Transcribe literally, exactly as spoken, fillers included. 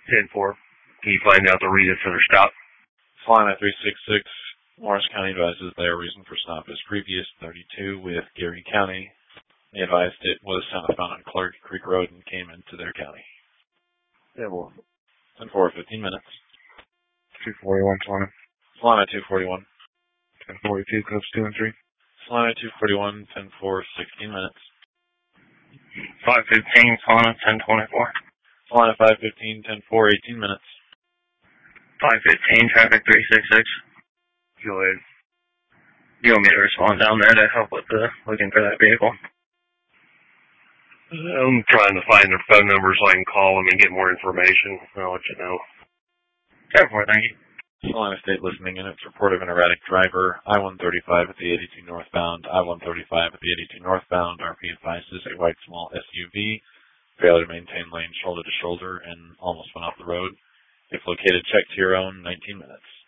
ten four. Can you find out the reason for their stop? Solana three six six, Morris County advises their reason for stop is previous thirty-two with Geary County. They advised it was southbound on Clark Creek Road and came into their county. Yeah, well. ten four, fifteen minutes. two forty-one, Solana. Solana two forty-one. ten forty-two, Clips two and three. Solana two forty-one, ten four, sixteen minutes. five fifteen, Solana ten twenty-four. Solana five fifteen, ten four, eighteen minutes. five fifteen, traffic three six six. Go ahead. You want me to respond down there to help with the looking for that vehicle? I'm trying to find their phone numbers so I can call them and get more information. I'll let you know. ten four, thank you. Solana State listening in. It's report of an erratic driver. I one thirty-five at the eighty-two northbound. I one thirty-five at the eighty-two northbound. R P advises a white small S U V. Failure to maintain lane shoulder to shoulder and almost went off the road. If located, check to your own. nineteen minutes.